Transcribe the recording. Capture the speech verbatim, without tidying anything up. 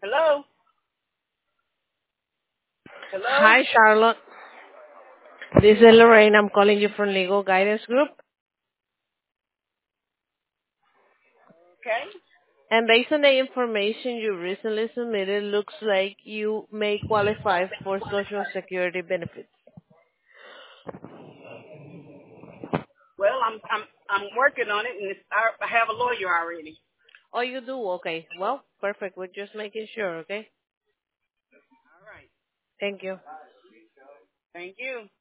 Hello? Hello? Hi, Charlotte. This is Lorraine. I'm calling you from Legal Guidance Group. Okay. And based on the information you recently submitted, looks like you may qualify for Social Security benefits. Well, I'm I'm I'm working on it, and it's, I, I have a lawyer already. Oh, you do? Okay. Well, perfect. We're just making sure, okay? All right. Thank you. Thank you.